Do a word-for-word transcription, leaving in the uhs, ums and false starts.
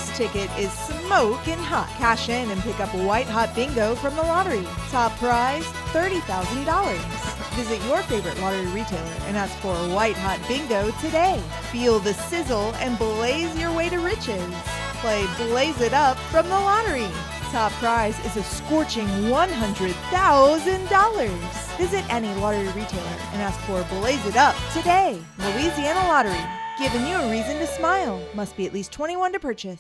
This ticket is smoking hot. Cash in and pick up a white hot bingo from the lottery. Top prize, thirty thousand dollars. Visit your favorite lottery retailer and ask for a white hot bingo today. Feel the sizzle and blaze your way to riches. Play Blaze It Up from the lottery. Top prize is a scorching one hundred thousand dollars. Visit any lottery retailer and ask for Blaze It Up today. Louisiana Lottery, giving you a reason to smile. Must be at least twenty-one to purchase.